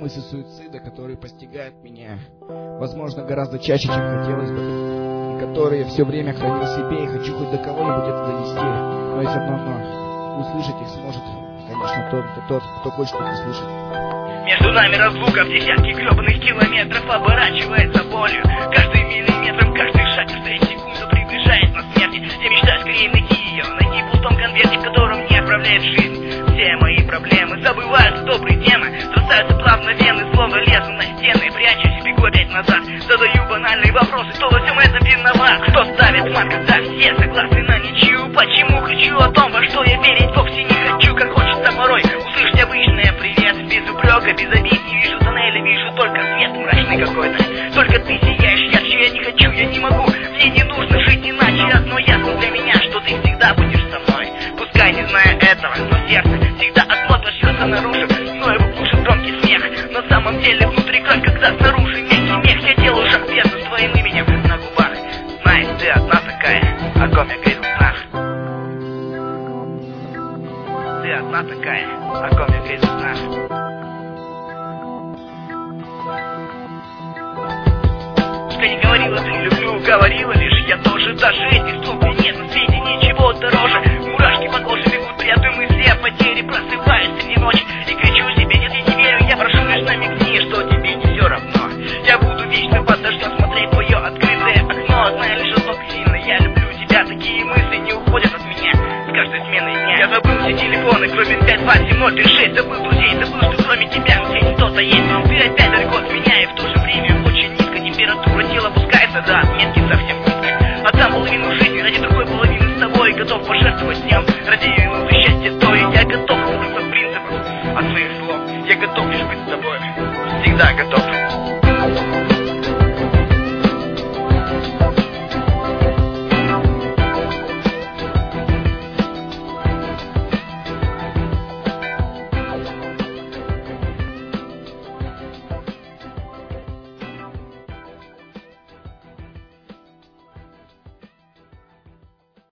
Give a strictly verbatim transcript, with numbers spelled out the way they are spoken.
мысли суицида, которые постигают меня, возможно, гораздо чаще, чем хотелось бы, и которые все время хранил в себе, и хочу хоть до кого-нибудь это донести, но есть одно но. Услышать их сможет, конечно, тот, тот, кто хочет их услышать. Между нами разлука в десятки гребаных километров оборачивается болью. Каждый миллиметром, каждый шаг, каждая секунда приближает нас к смерти. Я мечтаю скорее найти ее, найти в пустом конверте, в котором не отправляет жизнь. Все мои проблемы забываются добрые темы, срастаются плавно вены, словно лезу на стены. Прячусь, бегу опять назад, задаю банальные вопросы, кто во всем этом виноват? Кто ставит мат, когда все согласны на ничью? Почему кричу о том, во что я верить вовсе не хочу, как хочется порой услышать обычное привет, без упрека, без обид. Не вижу тоннеля, вижу только свет мрачный какой-то. Только ты сияешь ярче, я не хочу, я не могу. Мне не нужно жить иначе, одно ясно для меня, что ты всегда будешь со мной. Пускай не зная этого, но сердце всегда от плота рвется наружу, но его глушит громкий смех. На самом деле внутри кровь, когда снаружи мягкий мех. Я делаю шаг вверх с твоим именем на губах. Знаешь, ты одна такая, о ком я грезил в снах. Ты одна такая, о ком я грезил в снах. Ты не говорила, ты люблю, говорила лишь я тоже. Даже эти ступни нет на свете ничего дороже. Мурашки по коже бегут при одной мысли о потере. Просыпаюсь среди ночи и кричу себе: нет, я не верю, я прошу лишь намекни, что тебе не все равно. Я буду вечно под дождем смотреть в твое открытое окно. Знаю лишь одно сильно, я люблю тебя. Такие мысли не уходят от меня с каждой сменой дня. Я забыл все телефоны, кроме пять два семь ноль три шесть. Забыл друзей, забыл, что кроме тебя в сети кто-то есть. Ты опять далеко от меня, и в то же время очень низко температура тела опускается до отметки совсем низко. Отдам половину жизни ради другой половины с тобой. Готов пожертвовать днем ради минуты счастья той. Я готов забыть от принципов, от своих слов. Я готов лишь быть с тобой, всегда готов.